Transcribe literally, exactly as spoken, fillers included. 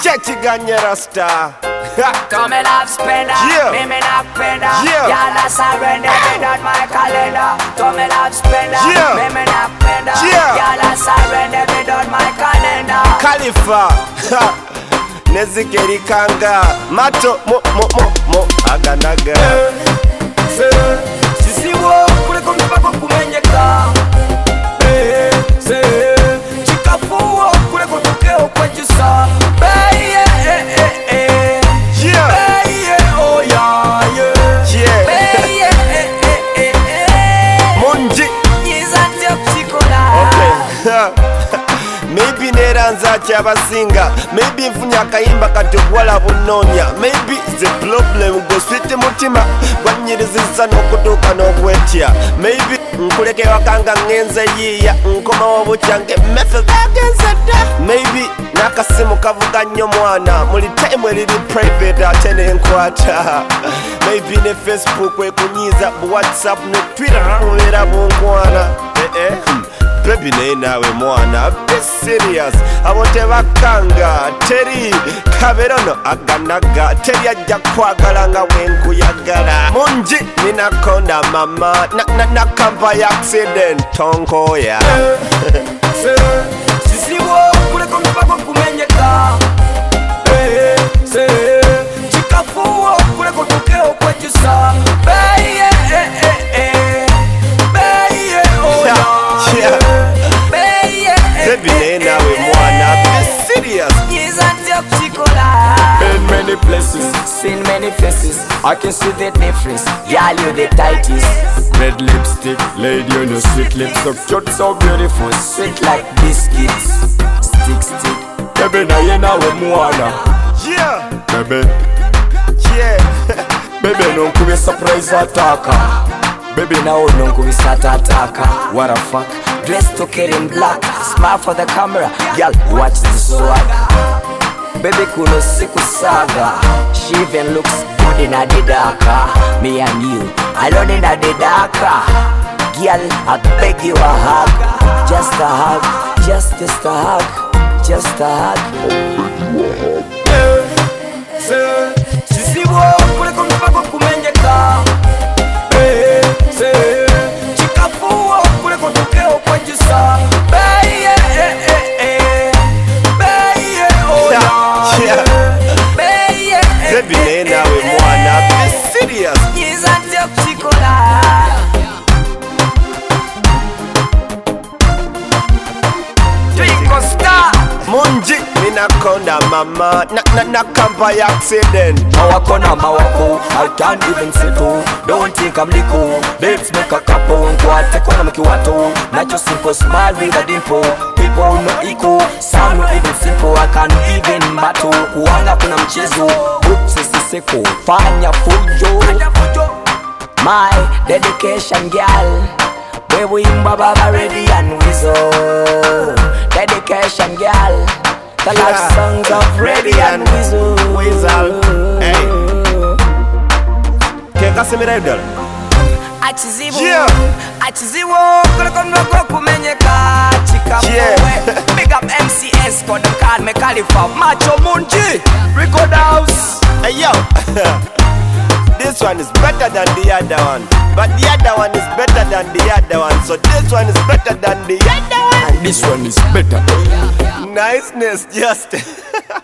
Chechiganye Rasta. Come and have spender, Yeah. me me not spender. Yeah. Y'all a surrender, me on my calendar. Come and have spender, Yeah. me me not spender. Yeah. Y'all a surrender, me on my calendar. Khalifa. Nezikeri kanga. Mato mo mo mo mo aganaga. Sisi wo kule kumpa kwa kumenyeka. Eh, se chikafuo kule kutokeo kwa jusa. Hey, eh, eh, eh, eh. Yeah. Hey, yeah, oh yeah, yeah. Yeah. Hey, yeah, eh, eh, eh, eh. Munji. Yizante kuchikola. Okay. Maybe neranza kyabasinga. Maybe nfunye akayimba kati obwala bunonya. Maybe the problem go sweet mutima gwanyiriza n'okutuuka n'okwetya. Maybe nkuleke wakanga ngenze yiya nkoma wabukyange method agenze dda. Maybe n'akasimu kavuga nnyo mwana muli time eriri private ate n'enkwata. Maybe ne Facebook ekunyiiza bu WhatsApp ne Twitter mubeera bunkwana. Eh eh Baby naye naawe mwana be serious abo tebakanga teri kaberono aganaga teri ajja kwagala nga bwenkuyagala mungi ninakonda mama nakampa ya accident tonkoya sisiwo kuleko mpako kumenyeka chikafuwo kuleko tukeo kwechusa beye beye oya Baby naye naawe mwana be serious. Been many places, seen many faces. I can see the difference. Girl, you the tightest. Red lipstick, lady on your sweet lips. So cute, so beautiful, sweet like biscuits. Stick, stick. Baby, now you know we mwana. Yeah. Baby, Yeah. baby, no kubi surprise ataka. Baby, now no kubi sataka. What a fuck. Dressed to get in black. Smile for the camera. Girl, watch the swag. Baby kuno siku saga. She even looks good in a didaka. Me and you, alone in a didaka. Girl, I beg you a hug. Just a hug, just, just a hug. Just a hug. Sisi wo kule kumpa kwa kumenyeka. Chikafuo kule kutokeo kwa jusa. Beye beye oya. Baby naye naawe mwana be serious. Yizante kuchikola. Twinkle star. Mungi ninakonda mama nakampa ya accident. Mawakona mawako, I can't even settle. Don't think I'm lico. Babes make a couple. Nkwate kona mkiwato. Not your simple smile with a dimple. People no equal, sound not even simple. I can't even battle. Kuanga kuna mchezo. Oops, is the seko. Fanya fujo. My dedication, girl. Where we in Baba ready and whistle. Dedication, girl. The love Yeah. songs of ready and whistle. Whistle. Hey. Kekasemera ddala. Achizibu, Yeah. achizibu, kuleko mnogo kumenyeka. Chikafuwe, Yeah. big up M C S, call them call me Khalifa. Macho Munji, Record House. Hey yo. This one is better than the other one, but the other one is better than the other one. So this one is better than the other one. And this one is better. Niceness, just.